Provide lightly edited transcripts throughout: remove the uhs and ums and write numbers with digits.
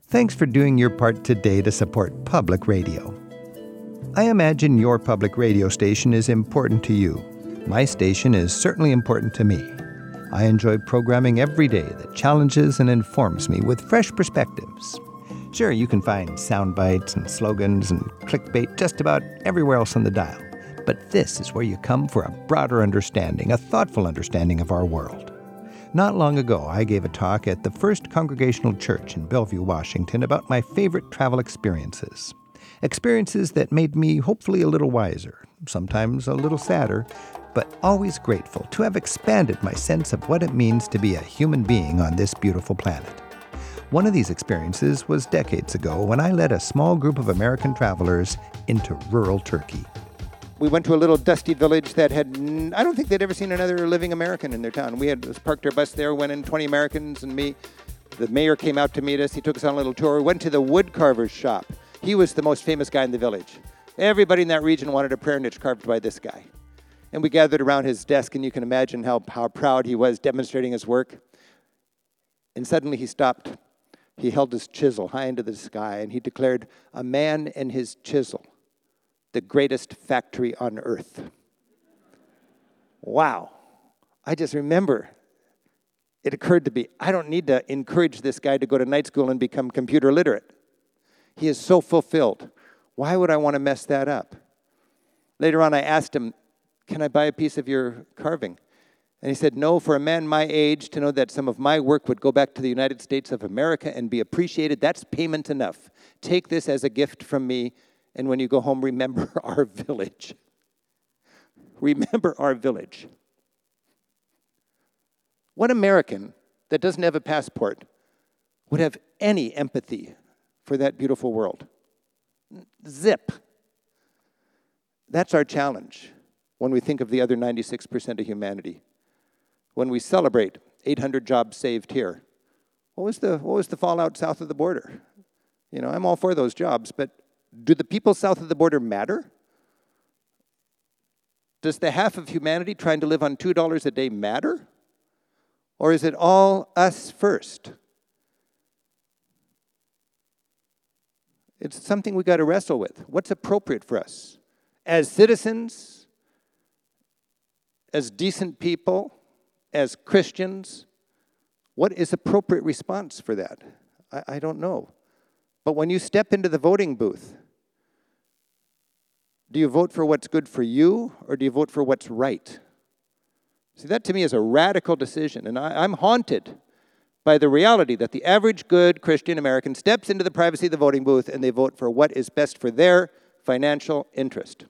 Thanks for doing your part today to support public radio. I imagine your public radio station is important to you. My station is certainly important to me. I enjoy programming every day that challenges and informs me with fresh perspectives. Sure, you can find sound bites and slogans and clickbait just about everywhere else on the dial. But this is where you come for a broader understanding, a thoughtful understanding of our world. Not long ago, I gave a talk at the First Congregational Church in Bellevue, Washington, about my favorite travel experiences. Experiences that made me hopefully a little wiser, sometimes a little sadder, but always grateful to have expanded my sense of what it means to be a human being on this beautiful planet. One of these experiences was decades ago when I led a small group of American travelers into rural Turkey. We went to a little dusty village that had, I don't think they'd ever seen another living American in their town. We had parked our bus there, went in 20 Americans and me. The mayor came out to meet us. He took us on a little tour. We went to the wood carver's shop. He was the most famous guy in the village. Everybody in that region wanted a prayer niche carved by this guy. And we gathered around his desk, and you can imagine how proud he was demonstrating his work. And suddenly he stopped. He held his chisel high into the sky, and he declared, "A man and his chisel, the greatest factory on earth." Wow. I just remember, it occurred to me, I don't need to encourage this guy to go to night school and become computer literate. He is so fulfilled. Why would I want to mess that up? Later on, I asked him, "Can I buy a piece of your carving?" And he said, "No, for a man my age to know that some of my work would go back to the United States of America and be appreciated, that's payment enough. Take this as a gift from me. And when you go home, remember our village." Remember our village. What American that doesn't have a passport would have any empathy for that beautiful world? Zip. That's our challenge when we think of the other 96% of humanity. When we celebrate 800 jobs saved here, what was the fallout south of the border? You know, I'm all for those jobs, but do the people south of the border matter? Does the half of humanity trying to live on $2 a day matter? Or is it all us first? It's something we got to wrestle with. What's appropriate for us? As citizens, as decent people, as Christians, what is appropriate response for that? I don't know. But when you step into the voting booth, do you vote for what's good for you, or do you vote for what's right? See, that to me is a radical decision, and I'm haunted by the reality that the average good Christian American steps into the privacy of the voting booth and they vote for what is best for their financial interest.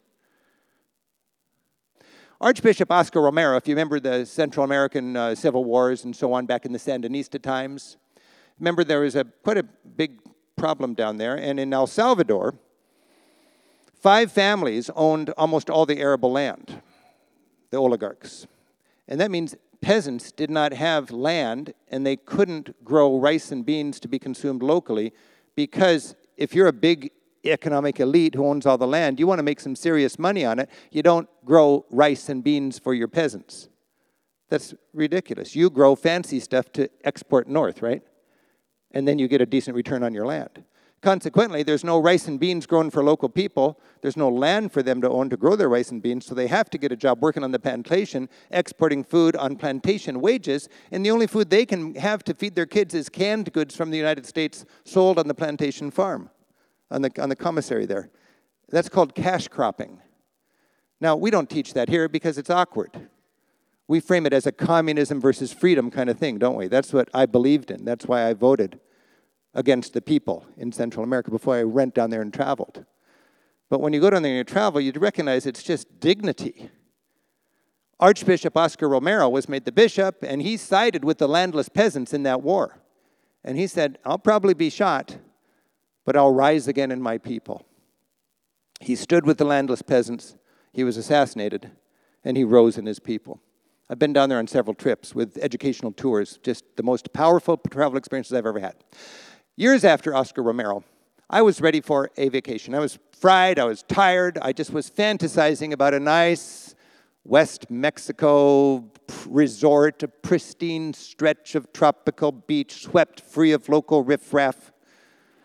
Archbishop Oscar Romero, if you remember the Central American civil wars and so on back in the Sandinista times, remember there was quite a big problem down there, and in El Salvador, 5 families owned almost all the arable land, the oligarchs. And that means peasants did not have land, and they couldn't grow rice and beans to be consumed locally, because if you're a big economic elite who owns all the land, you want to make some serious money on it. You don't grow rice and beans for your peasants. That's ridiculous. You grow fancy stuff to export north, right? And then you get a decent return on your land. Consequently, there's no rice and beans grown for local people. There's no land for them to own to grow their rice and beans, so they have to get a job working on the plantation, exporting food on plantation wages, and the only food they can have to feed their kids is canned goods from the United States sold on the plantation farm, on the commissary there. That's called cash cropping. Now, we don't teach that here because it's awkward. We frame it as a communism versus freedom kind of thing, don't we? That's what I believed in. That's why I voted against the people in Central America before I went down there and traveled. But when you go down there and you travel, you recognize it's just dignity. Archbishop Oscar Romero was made the bishop, and he sided with the landless peasants in that war. And he said, "I'll probably be shot, but I'll rise again in my people." He stood with the landless peasants, he was assassinated, and he rose in his people. I've been down there on several trips with educational tours, just the most powerful travel experiences I've ever had. Years after Oscar Romero, I was ready for a vacation. I was fried, I was tired, I just was fantasizing about a nice West Mexico resort, a pristine stretch of tropical beach, swept free of local riffraff.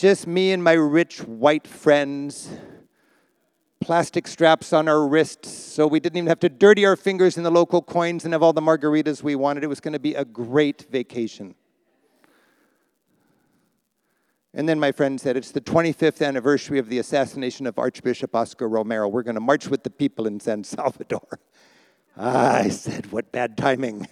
Just me and my rich white friends. Plastic straps on our wrists, so we didn't even have to dirty our fingers in the local coins and have all the margaritas we wanted. It was going to be a great vacation. And then my friend said, it's the 25th anniversary of the assassination of Archbishop Oscar Romero. We're going to march with the people in San Salvador. I said, what bad timing.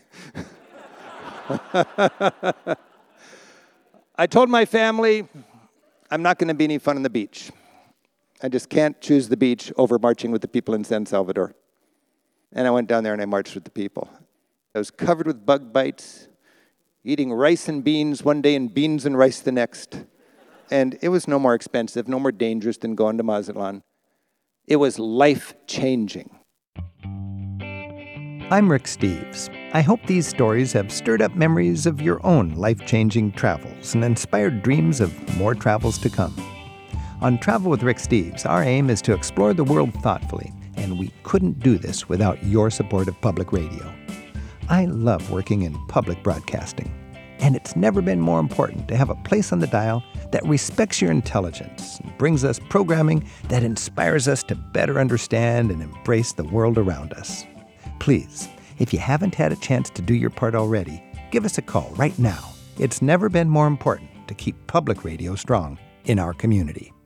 I told my family, I'm not going to be any fun on the beach. I just can't choose the beach over marching with the people in San Salvador. And I went down there and I marched with the people. I was covered with bug bites, eating rice and beans one day and beans and rice the next. And it was no more expensive, no more dangerous than going to Mazatlan. It was life-changing. I'm Rick Steves. I hope these stories have stirred up memories of your own life-changing travels and inspired dreams of more travels to come. On Travel with Rick Steves, our aim is to explore the world thoughtfully, and we couldn't do this without your support of public radio. I love working in public broadcasting, and it's never been more important to have a place on the dial that respects your intelligence and brings us programming that inspires us to better understand and embrace the world around us. Please, if you haven't had a chance to do your part already, give us a call right now. It's never been more important to keep public radio strong in our community.